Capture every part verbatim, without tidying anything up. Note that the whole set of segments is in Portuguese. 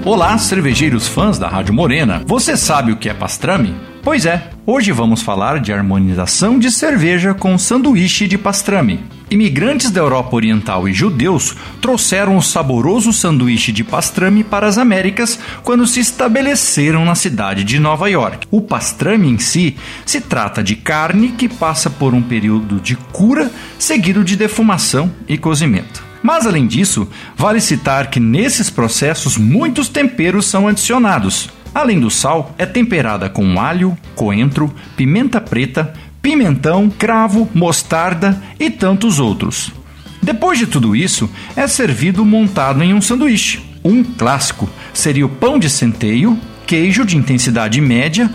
Olá, cervejeiros fãs da Rádio Morena. Você sabe o que é pastrame? Pois é, hoje vamos falar de harmonização de cerveja com sanduíche de pastrame. Imigrantes da Europa Oriental e judeus trouxeram o saboroso sanduíche de pastrame para as Américas quando se estabeleceram na cidade de Nova York. O pastrame em si se trata de carne que passa por um período de cura seguido de defumação e cozimento. Mas, além disso, vale citar que nesses processos muitos temperos são adicionados. Além do sal, é temperada com alho, coentro, pimenta preta, pimentão, cravo, mostarda e tantos outros. Depois de tudo isso, é servido montado em um sanduíche. Um clássico seria o pão de centeio, queijo de intensidade média,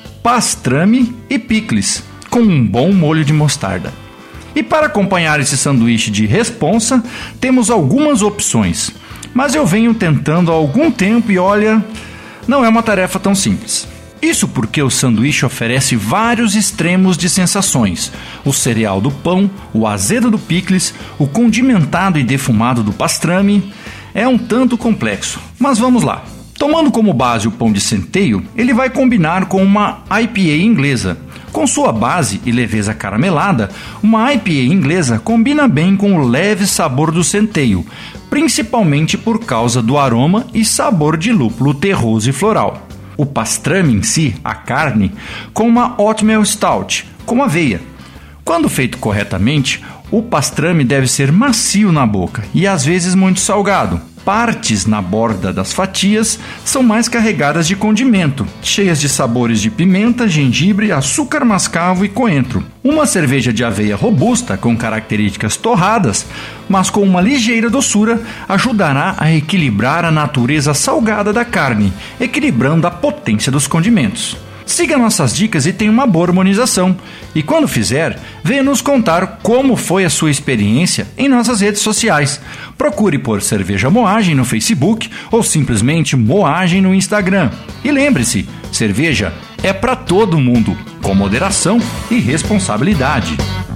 pastrame e picles, com um bom molho de mostarda. E para acompanhar esse sanduíche de responsa, temos algumas opções. Mas eu venho tentando há algum tempo e olha, não é uma tarefa tão simples. Isso porque o sanduíche oferece vários extremos de sensações. O cereal do pão, o azedo do picles, o condimentado e defumado do pastrame. É um tanto complexo, mas vamos lá. Tomando como base o pão de centeio, ele vai combinar com uma I P A inglesa. Com sua base e leveza caramelada, uma I P A inglesa combina bem com o leve sabor do centeio, principalmente por causa do aroma e sabor de lúpulo terroso e floral. O pastrame em si, a carne, com uma oatmeal stout, com aveia. Quando feito corretamente, o pastrame deve ser macio na boca e às vezes muito salgado. Partes na borda das fatias são mais carregadas de condimento, cheias de sabores de pimenta, gengibre, açúcar mascavo e coentro. Uma cerveja de aveia robusta, com características torradas, mas com uma ligeira doçura, ajudará a equilibrar a natureza salgada da carne, equilibrando a potência dos condimentos. Siga nossas dicas e tenha uma boa harmonização. E quando fizer, venha nos contar como foi a sua experiência em nossas redes sociais. Procure por Cerveja Moagem no Facebook ou simplesmente Moagem no Instagram. E lembre-se, cerveja é para todo mundo, com moderação e responsabilidade.